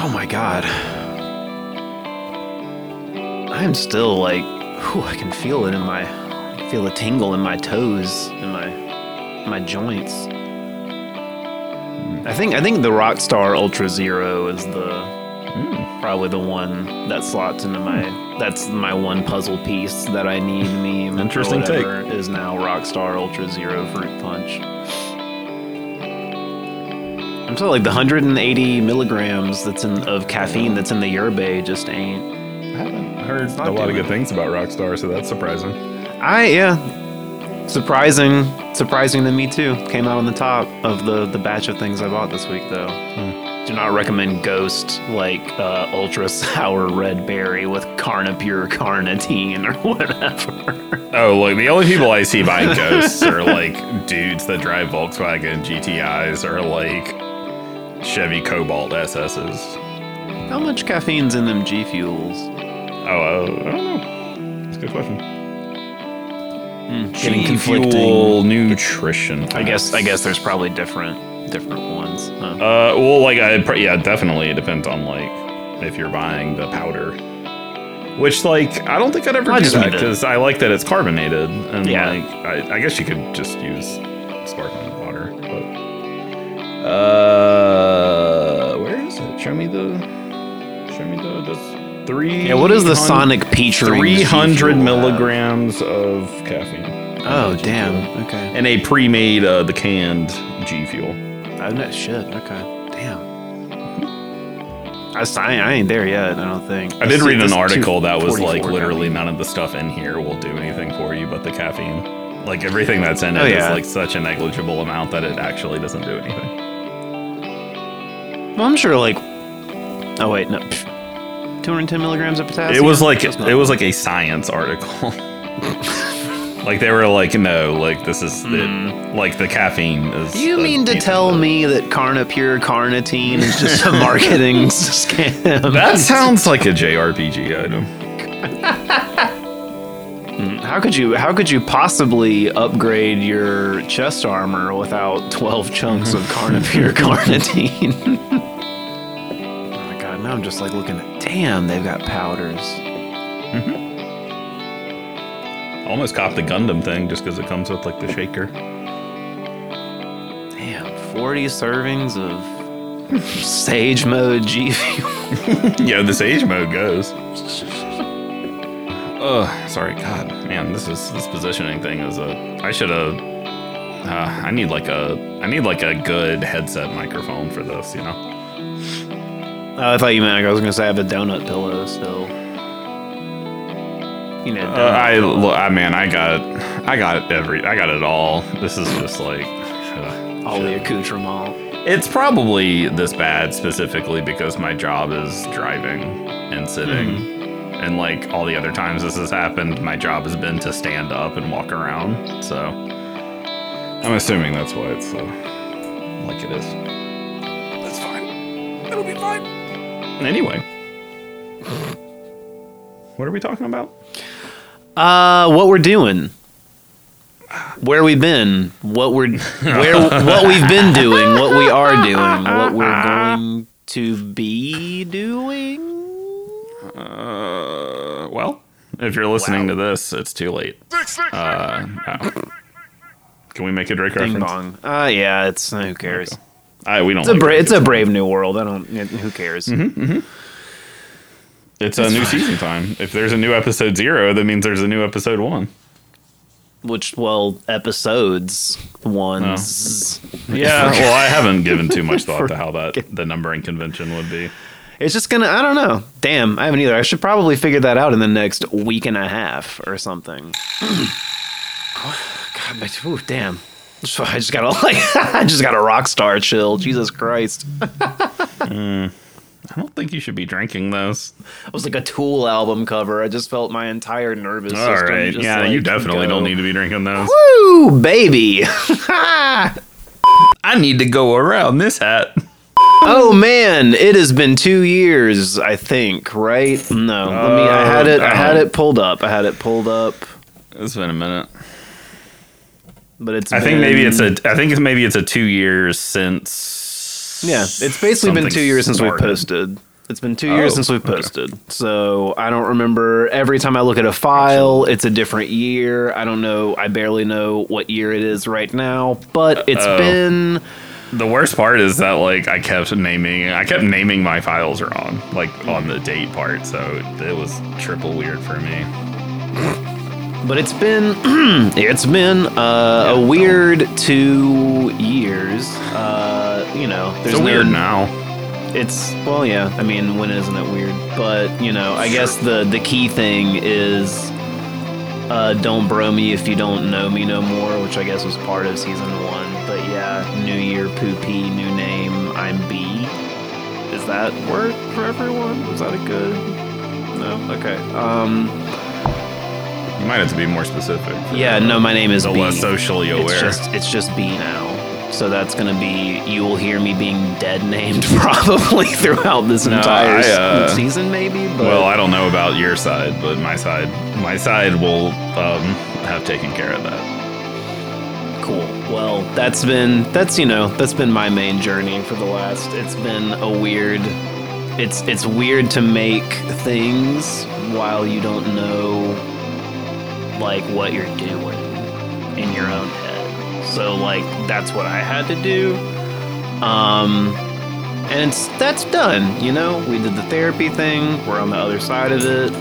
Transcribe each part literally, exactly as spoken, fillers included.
my god. I am still like, whew, I can feel it in my, I can feel the tingle in my toes, in my, my joints. I think I think the Rockstar Ultra Zero is the mm. probably the one that slots into my. That's my one puzzle piece that I need. Meme. Interesting take. Is now Rockstar Ultra Zero Fruit Punch. I'm telling like the one hundred eighty milligrams that's in of caffeine that's in the yerba just ain't. I haven't heard a lot of good things about Rockstar, so that's surprising. I yeah. Surprising, surprising to me too. Came out on the top of the, the batch of things I bought this week, though. Hmm. Do not recommend Ghost, like uh, ultra sour red berry with Carnipure carnitine or whatever. Oh, like the only people I see buying Ghosts are like dudes that drive Volkswagen G T Is or like Chevy Cobalt S S's. How much caffeine's in them G Fuels? Oh, uh, I don't know. That's a good question. Mm, getting conflicting nutrition facts. I guess I guess there's probably different different ones. Huh? Uh, well, like I yeah, definitely it depends on like if you're buying the powder, which like I don't think I'd ever I do just that because I like that it's carbonated and yeah. like I, I guess you could just use sparkling water. But uh, where is it? Show me the show me the. the Three. Yeah, what is the Sonic Peach? Three hundred milligrams of caffeine. Oh, damn. Okay. And a pre-made, uh, the canned G Fuel. Oh, no, shit. Okay. Damn. I, I ain't there yet. I don't think. I did read an article that was like literally none of the stuff in here will do anything for you but the caffeine. Like everything that's in it oh, yeah. is like such a negligible amount that it actually doesn't do anything. Well, I'm sure like. Oh wait, no. two hundred ten milligrams of potassium. It was like it was like a science article. Like they were like, no, like this is mm. it, like the caffeine is. You mean to tell me that Carnipure carnitine is just a marketing scam? That sounds like a J R P G item. How could you? How could you possibly upgrade your chest armor without twelve chunks of Carnipure carnitine? Oh my god! Now I'm just like looking at. Damn, they've got powders. Mm-hmm. Almost cop the Gundam thing just because it comes with like the shaker. Damn, forty servings of Sage Mode G Fuel. Yeah, the Sage Mode goes. Ugh, sorry, God, man, this is this positioning thing is a. I should have. Uh, I need like a. I need like a good headset microphone for this, you know. Oh, I thought you meant like I was gonna say I have a donut pillow still. You know, uh, I, look, I man, I got, I got it every, I got it all. This is just like uh, all the accoutrement. It's probably this bad specifically because my job is driving and sitting, mm. and like all the other times this has happened, my job has been to stand up and walk around. So I'm assuming that's why it's uh, like it is. That's fine. It'll be fine. Anyway. What are we talking about? Uh, what we're doing, where we've been, what we're, where, what we've been doing, what we are doing, what we're going to be doing. Uh, well, if you're listening wow. to this, it's too late. Uh, no. Can we make a Drake Ding reference? bong. Uh, yeah, it's uh, who cares? Okay. I we don't. It's like a bra- it's a brave new world. I don't. Who cares? Mm-hmm, mm-hmm. It's a new season time. If there's a new episode zero, that means there's a new episode one. Which, well, episodes ones. Oh. Yeah, well, I haven't given too much thought to how that the numbering convention would be. It's just gonna, I don't know. Damn, I haven't either. I should probably figure that out in the next week and a half or something. God, but, ooh, damn. I just got a, like, I just got a rock star chill. Jesus Christ. mm. I don't think you should be drinking those. It was like a Tool album cover. I just felt my entire nervous All system. Right. Just yeah, like, you definitely go. don't need to be drinking those. Woo, baby. I need to go around this hat. Oh man, it has been two years, I think, right? No, uh, let me. I had it. I had it pulled up. I had it pulled up. It's been a minute. But it's. I been, think maybe it's a. I think it's maybe it's a two years since. Yeah, it's basically been two years since started. we posted. It's been two years Oh, since we've okay. posted. So I don't remember. Every time I look at a file, it's a different year. I don't know. I barely know what year it is right now. But it's Uh-oh. been... The worst part is that like I kept naming, I kept naming my files wrong, like on the date part. So it was triple weird for me. But it's been... it's been uh, a weird two years. Uh, you know, there's It's no... weird now. It's well, yeah. I mean, when isn't it weird? But you know, I guess the the key thing is uh, don't bro me if you don't know me no more, which I guess was part of season one. But yeah, new year, poopy, new name. I'm B. Is that work for everyone? Was that a good? No. Okay. Um. You might have to be more specific. for Yeah. the- No, my name is the B. less socially aware. It's just it's just B now. So that's gonna be you will hear me being dead named probably throughout this No, entire I, uh, season, maybe. But Well, I don't know about your side, but my side, my side will um, have taken care of that. cool. Well, that's been that's you know that's been my main journey for the last. It's been a weird. It's it's weird to make things while you don't know like what you're doing in your own head. So like that's what I had to do. Um and it's that's done, you know? We did the therapy thing. We're on the other side of it.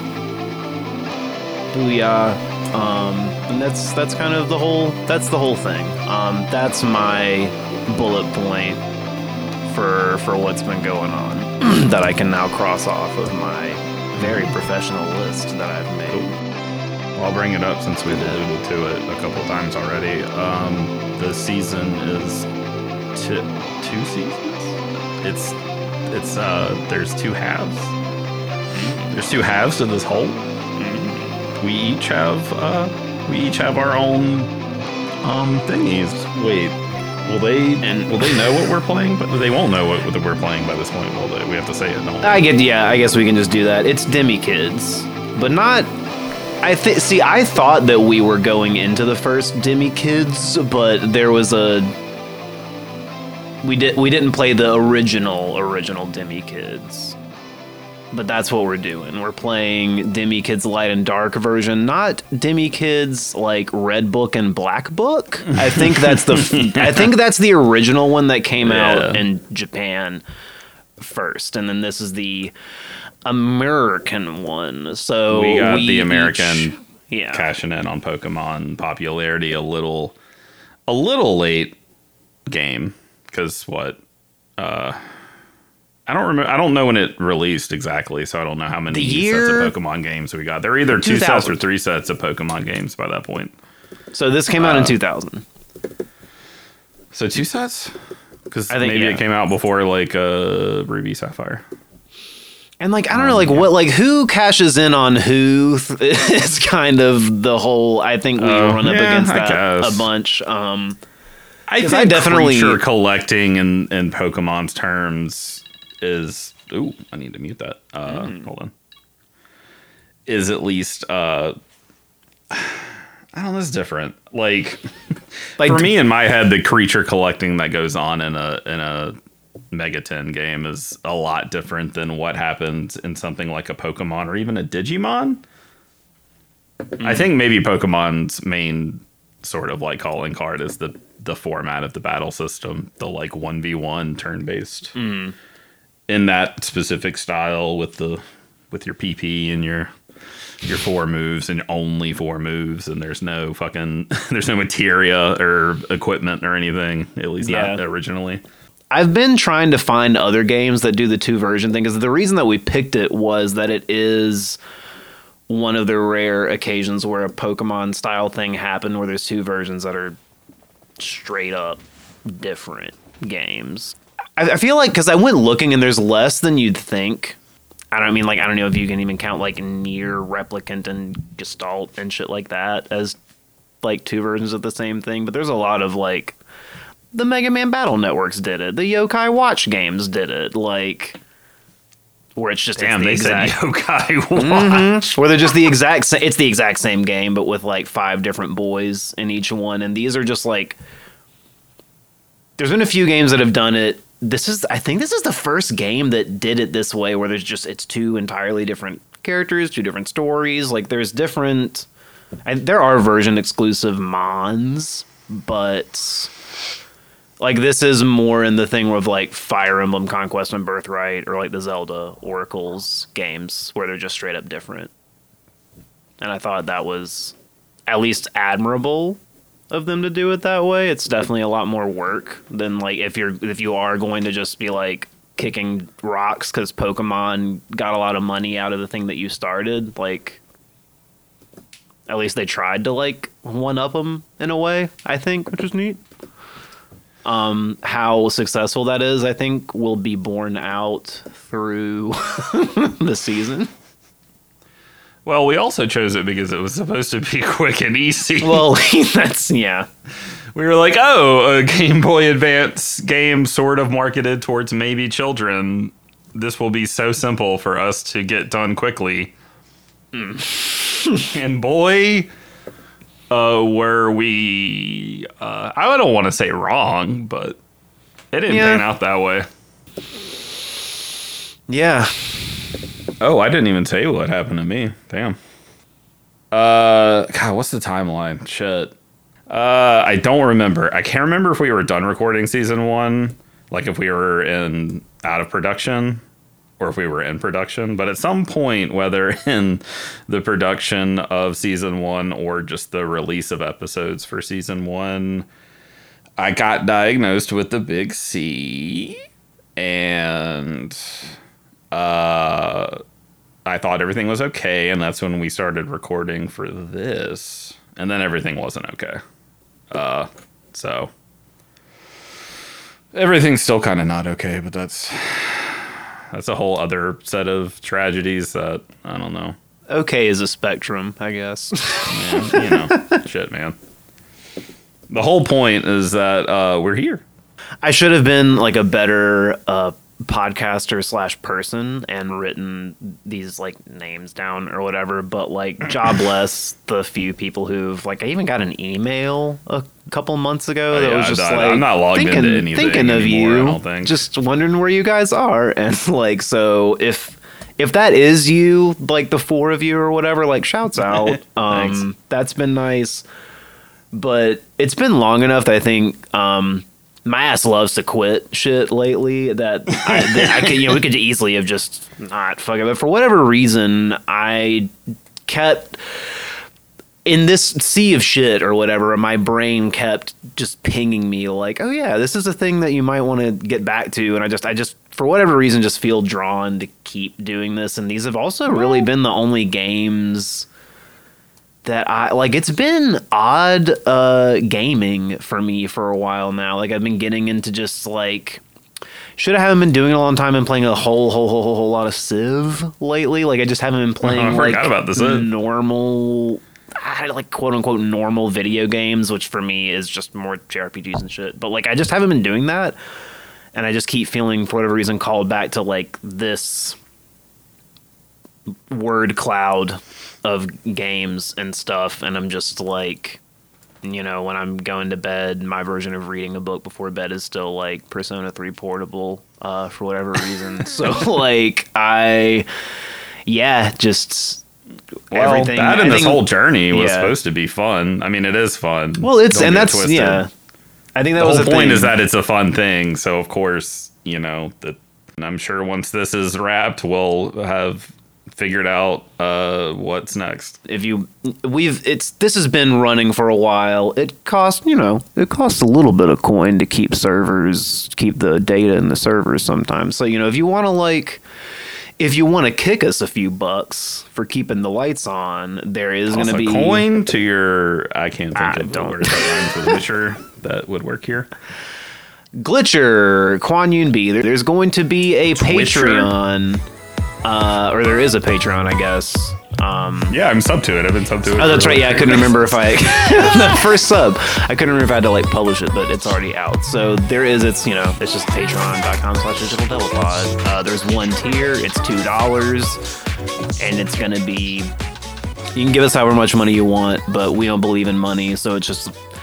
Booyah. Um and that's that's kind of the whole that's the whole thing. Um that's my bullet point for for what's been going on that I can now cross off of my very professional list that I've made. I'll bring it up since we've alluded to it a couple times already. Um, the season is t- two seasons. It's it's uh, there's two halves. There's two halves to this whole. We each have uh, we each have our own um thingies. Wait, will they And- will they know what we're playing? But they won't know what, what we're playing by this point, will they? We have to say it. Don't we? I get, yeah, I guess we can just do that. It's Demi Kids, but not. I think. See, I thought that we were going into the first Demi Kids, but there was a. We did. We didn't play the original original Demi Kids, but that's what we're doing. We're playing Demi Kids Light and Dark version, not Demi Kids like Red Book and Black Book. I think that's the. I think that's the original one that came out Yeah. in Japan first, and then this is the American one. So We got the each- American yeah. cashing in on Pokemon popularity a little, a little late game because what? Uh, I don't remember. I don't know when it released exactly, so I don't know how many The sets year- of Pokemon games we got. There were either two two sets or thousand. three sets of Pokemon games by that point. So this came out in Uh, two thousand. So two sets? Because I think, maybe yeah. it came out before like uh, Ruby Sapphire. And like I don't know, like what, like who cashes in on who is kind of the whole. I think we Oh, run up yeah, against I that guess. a bunch. Um, I 'Cause think I definitely- creature collecting in, in Pokemon's terms is. Ooh, I need to mute that. Uh, Hmm. Hold on. Is at least. Uh, I don't know. It's different. Like, like for me, in my head, the creature collecting that goes on in a in a Megaten game is a lot different than what happens in something like a Pokemon or even a Digimon. I think maybe Pokemon's main sort of like calling card is the the format of the battle system, the like one v one turn based in that specific style with the with your P P and your your four moves and only four moves, and there's no fucking there's no materia or equipment or anything, at least not Yeah. originally. I've been trying to find other games that do the two version thing because the reason that we picked it was that it is one of the rare occasions where a Pokemon style thing happened where there's two versions that are straight up different games. I, I feel like because I went looking and there's less than you'd think. I don't mean like I don't know if you can even count like Nier, Replicant, and Gestalt and shit like that as like two versions of the same thing. But there's a lot of like the Mega Man Battle Networks did it. The Yokai Watch games did it. Like where it's just Damn, it's the they exact, said Yokai Watch. where they're just the exact sa- it's the exact same game but with like five different boys in each one, and these are just like there's been a few games that have done it this is I think this is the first game that did it this way, where there's just it's two entirely different characters, two different stories. Like there's different, and there are version exclusive mons, but like this is more in the thing with like Fire Emblem Conquest and Birthright, or like the Zelda Oracles games, where they're just straight up different. And I thought that was at least admirable of them to do it that way. It's definitely a lot more work than like if you're if you are going to just be like kicking rocks because Pokemon got a lot of money out of the thing that you started. Like, at least they tried to like one up them in a way, I think, which is neat. Um, how successful that is, I think, will be borne out through the season. Well, we also chose it because it was supposed to be quick and easy. Well, that's, yeah. We were like, oh, a Game Boy Advance game sort of marketed towards maybe children. This will be so simple for us to get done quickly. Mm. And boy, uh, were we... Uh, I don't want to say wrong, but it didn't yeah. pan out that way. Yeah. Oh, I didn't even tell you what happened to me. Damn. Uh, God, what's the timeline? Shit. Uh, I don't remember. I can't remember if we were done recording season one, like if we were in out of production, or if we were in production. But at some point, whether in the production of season one or just the release of episodes for season one, I got diagnosed with the big C, and uh, I thought everything was okay, and that's when we started recording for this, and then everything wasn't okay. Uh, so everything's still kind of not okay, but that's that's a whole other set of tragedies that I don't know. Okay is a spectrum, I guess. Man, you know, shit, man. The whole point is that uh, we're here. I should have been like a better uh, podcaster slash person and written these like names down or whatever, but like job bless the few people who've like I even got an email a couple months ago oh, that yeah, was just I'm like I'm not logged thinking, into anything thinking of anymore, you, I don't think. just wondering where you guys are, and like so if if that is you, like the four of you or whatever, like shouts out. um that's been nice, but it's been long enough that I think um my ass loves to quit shit lately that I, that I could, you know, we could easily have just not fucking, but for whatever reason, I kept in this sea of shit or whatever, my brain kept just pinging me like, oh yeah, this is a thing that you might want to get back to. And I just, I just, for whatever reason, just feel drawn to keep doing this. And these have also really been the only games that I like. It's been odd uh gaming for me for a while now. Like I've been getting into just like should I haven't been doing it a long time and playing a whole whole whole whole lot of Civ lately. Like I just haven't been playing I like forgot about this, normal I like quote unquote normal video games, which for me is just more J R P Gs and shit. But like I just haven't been doing that, and I just keep feeling for whatever reason called back to like this word cloud of games and stuff, and I'm just like, you know, when I'm going to bed, my version of reading a book before bed is still like Persona three Portable uh for whatever reason. So like I yeah just well, everything that and this whole journey was yeah. supposed to be fun. I mean, it is fun. Well, it's Don't and that's twisted. yeah I think that the was whole the point thing. is that it's a fun thing, so of course, you know, that I'm sure once this is wrapped, we'll have figured out uh what's next. If you we've it's this has been running for a while. It costs, you know, it costs a little bit of coin to keep servers, keep the data in the servers sometimes. So, you know, if you want to like if you want to kick us a few bucks for keeping the lights on, there is going to be a coin to your I can't think I of don't. the word that rhymes with Witcher that would work here. Glitcher, Quan Yun B. There- There's going to be a Twitcher? Patreon. Uh, or there is a Patreon, I guess. Um, Yeah, I'm sub to it. I've been sub to it. oh, that's for right. like Yeah, I three couldn't days. remember if I the first sub. I couldn't remember if I had to like publish it, but it's already out. So there is. It's you know, it's just patreon.com slash digital devil pod. Uh, there's one tier. It's two dollars, and it's gonna be. You can give us however much money you want, but we don't believe in money, so it's just.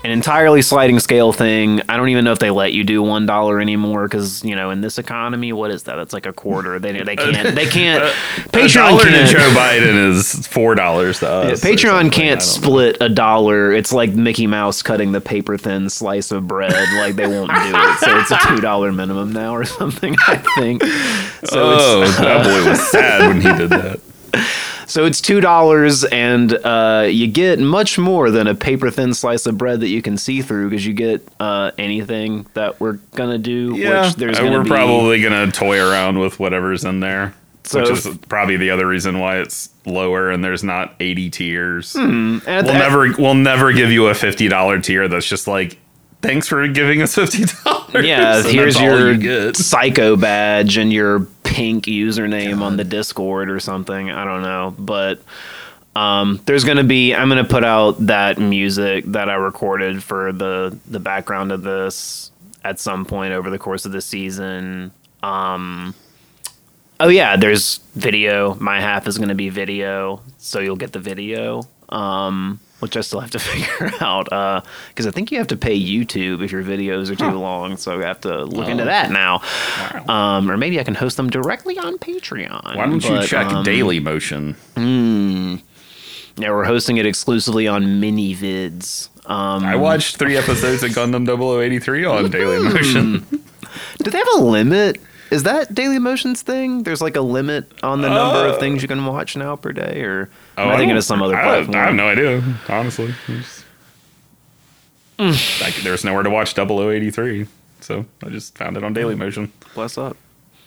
an entirely sliding scale thing. I don't even know if they let you do one dollar anymore because you know in this economy, what is that? That's like a quarter. They they can't they can't. Uh, Patreon a dollar to can't. Joe Biden is four dollars to us. Yeah, or Patreon something. I can't don't split a dollar. It's like Mickey Mouse cutting the paper thin slice of bread. Like they won't do it. So it's a two dollar minimum now or something. I think. So oh, it's, that boy was sad when he did that. So it's two dollars, and uh, you get much more than a paper thin slice of bread that you can see through because you get uh, anything that we're gonna do. Yeah, which there's uh, gonna we're be, probably gonna toy around with whatever's in there, So which if- is probably the other reason why it's lower and there's not eighty tiers. and at We'll the- never, we'll never give you a fifty dollar tier that's just like, thanks for giving us fifty dollars. Yeah, and here's that's all your you get. psycho badge and your pink username on the Discord or something. I don't know, but um, there's gonna be. I'm gonna put out that music that I recorded for the the background of this at some point over the course of the season. Um, oh yeah, there's video. My half is gonna be video, so you'll get the video. Um, which I still have to figure out because uh, I think you have to pay YouTube if your videos are too huh. long. So I have to look oh. into that now. Wow. Um, or maybe I can host them directly on Patreon. Why don't but, you check um, Daily Motion? Mm, yeah, we're hosting it exclusively on mini vids. Um, I watched three episodes of Gundam double oh eighty-three on Daily Motion. Do they have a limit? Is that Daily Motion's thing? There's like a limit on the number uh, of things you can watch now per day, or oh, am I, I thinking of some other I, platform? I have no idea, honestly. Just, like, there's nowhere to watch double oh eighty-three, so I just found it on Daily Motion. Bless up.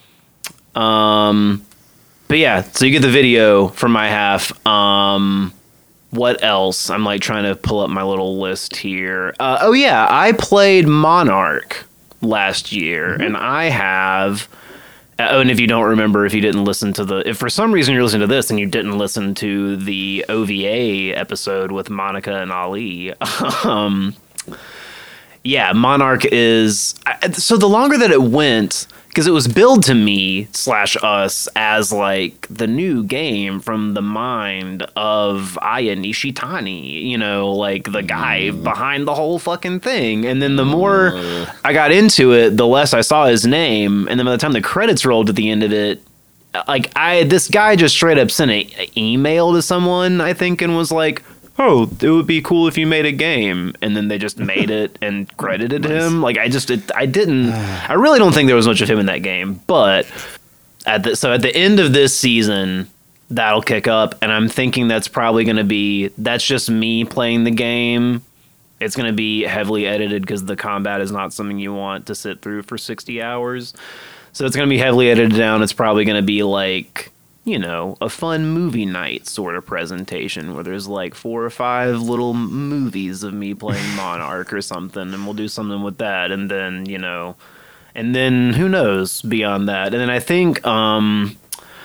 Um, but yeah, so you get the video from my half. Um, what else? I'm like trying to pull up my little list here. Uh, oh yeah, I played Monarch last year, mm-hmm. and I have. Oh, and if you don't remember, if you didn't listen to the, if for some reason you're listening to this and you didn't listen to the O V A episode with Monica and Ali, um, yeah, Monarch is. So the longer that it went, because it was billed to me slash us as like the new game from the mind of Aya Nishitani, you know, like the guy mm. behind the whole fucking thing. And then the more uh. I got into it, the less I saw his name. And then by the time the credits rolled at the end of it, like I, this guy just straight up sent an email to someone, I think, and was like, oh, it would be cool if you made a game. And then they just made it and credited nice. him. Like, I just, it, I didn't, I really don't think there was much of him in that game. But, at the, so at the end of this season, that'll kick up. And I'm thinking that's probably going to be, that's just me playing the game. It's going to be heavily edited because the combat is not something you want to sit through for sixty hours. So it's going to be heavily edited down. It's probably going to be like, you know, a fun movie night sort of presentation where there's like four or five little movies of me playing Monarch or something, and we'll do something with that. And then, you know, and then who knows beyond that. And then I think, um,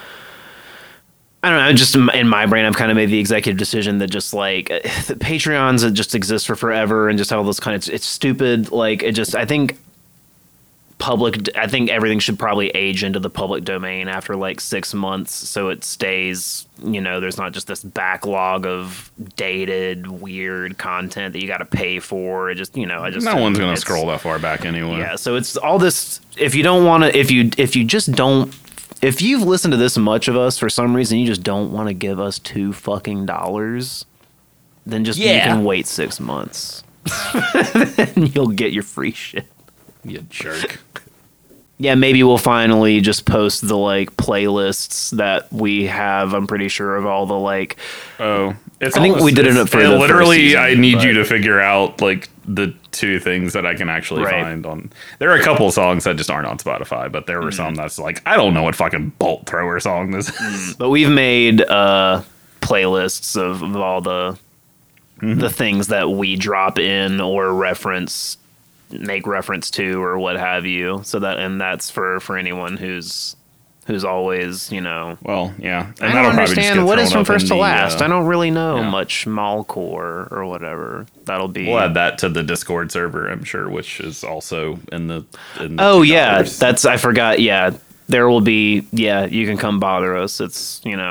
I don't know, just in my brain, I've kind of made the executive decision that just like the Patreons that just exist for forever and just have all those kind of, it's stupid. Like it just, I think, public I think everything should probably age into the public domain after like six months so it stays, you know, there's not just this backlog of dated weird content that you got to pay for. It just, you know, I just no one's gonna scroll that far back anyway. Yeah, so it's all this. If you don't want to, if you if you just don't, if you've listened to this much of us for some reason you just don't want to give us two fucking dollars, then just yeah. you can wait six months and you'll get your free shit. You jerk. Yeah, maybe we'll finally just post the like playlists that we have. I'm pretty sure of all the like. Oh, it's I think we did it for it the literally. First season, I need but... you to figure out like the two things that I can actually right. find on. There are a couple of songs that just aren't on Spotify, but there were mm. some that's like I don't know what fucking bolt thrower song this is. Mm. But we've made uh, playlists of, of all the mm-hmm. the things that we drop in or reference. make reference to or what have you, so that and that's for for anyone who's who's always, you know, well yeah and I don't understand what is from first to last. uh, I don't really know yeah. much Malcore or whatever. That'll be we'll add that to the Discord server, I'm sure, which is also in the, in the oh yeah dollars. That's I forgot. Yeah, there will be, yeah, you can come bother us. It's, you know,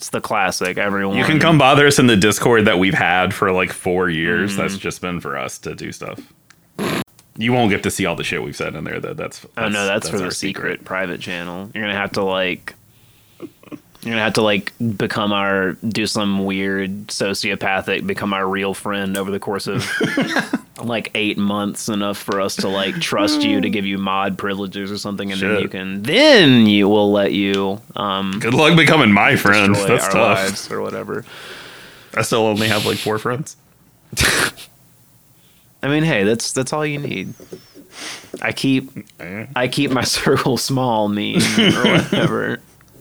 It's the classic. Everyone. You can come bother us in the Discord that we've had for like four years. Mm. That's just been for us to do stuff. You won't get to see all the shit we've said in there. That that's, that's oh no, that's, that's for the secret, secret private channel. You're gonna have to like, you're gonna have to like become our do some weird sociopathic, become our real friend over the course of like eight months, enough for us to like trust you to give you mod privileges or something, and shit. then you can then you will let you. Um, Good luck becoming my friend. That's our tough. Lives or whatever. I still only have like four friends. I mean, hey, that's that's all you need. I keep I keep my circle small, mean or whatever.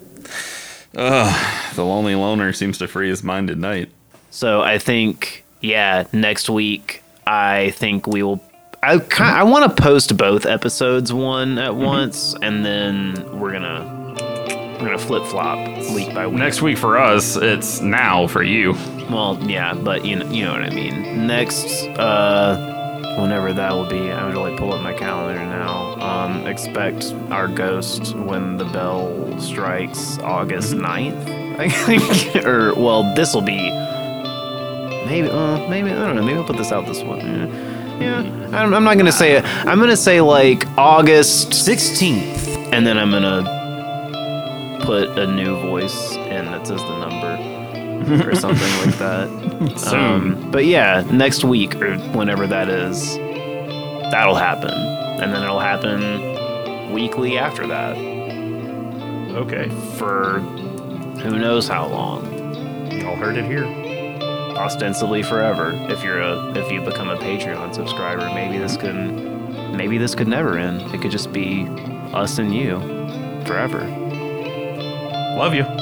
Uh, the lonely loner seems to free his mind at night. So I think, yeah, next week I think we will. I kind I want to post both episodes one at mm-hmm. once, and then we're gonna we're gonna flip flop week by week. Next week for us, it's now for you. Well, yeah, but you know, you know what I mean. Next, uh, whenever that will be, I'm gonna like pull up my calendar now. Um, expect our ghost when the bell strikes August ninth, I think. Or well, this will be maybe, uh, maybe I don't know. Maybe I'll put this out this one. Yeah, yeah. I'm, I'm not gonna say it. I'm gonna say like August sixteenth, and then I'm gonna put a new voice in that says the number. Or something like that. Soon. Um, but yeah, next week or whenever that is, that'll happen. And then it'll happen weekly after that. Okay. For who knows how long. Y'all heard it here. Ostensibly forever. If you're a if you become a Patreon subscriber, maybe this can maybe this could never end. It could just be us and you forever. Love you.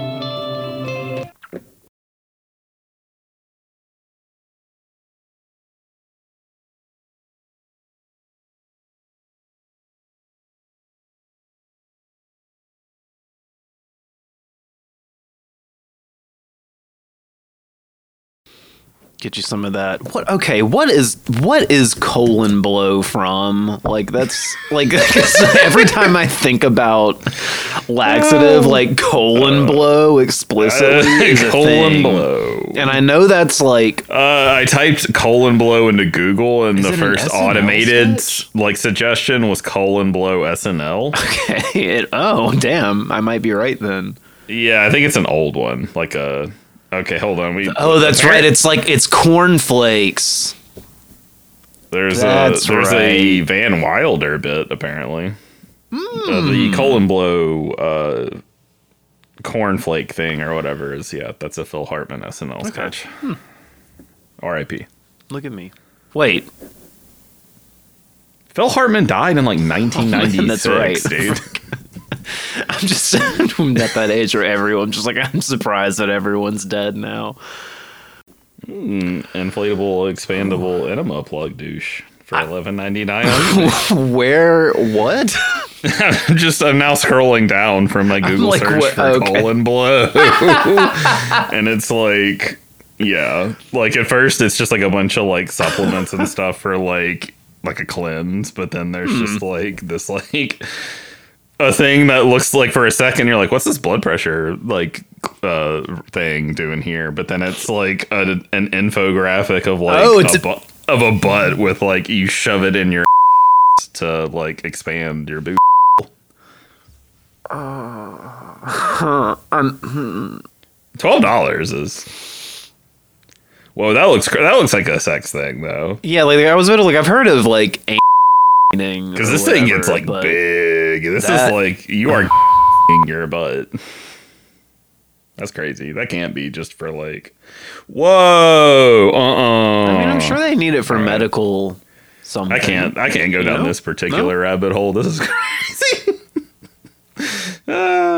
Get you some of that. What? Okay. What is what is colon blow from? Like that's like every time I think about laxative, like colon uh, blow explicitly uh, is a colon thing. blow, and I know that's like. Uh, I typed colon blow into Google, and the first automated sketch? like suggestion was colon blow S N L. Okay. It, oh damn! I might be right then. Yeah, I think it's an old one, like a. Okay, hold on. We oh, that's right. It's like it's cornflakes. There's that's a there's right. a Van Wilder bit apparently. Mm. Uh, the colon blow uh, cornflake thing or whatever is yeah. That's a Phil Hartman S N L okay. sketch. Hmm. R I P. Look at me. Wait. Phil Hartman died in like nineteen ninety-six, oh, man, that's right. dude. I'm just I'm at that age where everyone's just like, I'm surprised that everyone's dead now. Mm, inflatable, expandable enema plug douche for eleven ninety-nine. Where? What? I'm just I'm now scrolling down from my Google like, search what? for okay. colon blow, and it's like, yeah, like at first it's just like a bunch of like supplements and stuff for like like a cleanse, but then there's hmm. just like this like. A thing that looks like for a second you're like, what's this blood pressure like uh thing doing here? But then it's like a, an infographic of like oh, it's a bu- of a butt with like you shove it in your to like expand your boob. Uh, um, Twelve dollars is. Whoa, that looks that looks like a sex thing though. Yeah, like I was like I've heard of like. Because this thing gets like big. This that, is like you are your butt. That's crazy. That can't be just for like. Whoa. Uh. Uh-uh. I mean, I'm sure they need it for right. medical. Something. I can't. I can't go you down know? this particular no? rabbit hole. This is crazy. uh,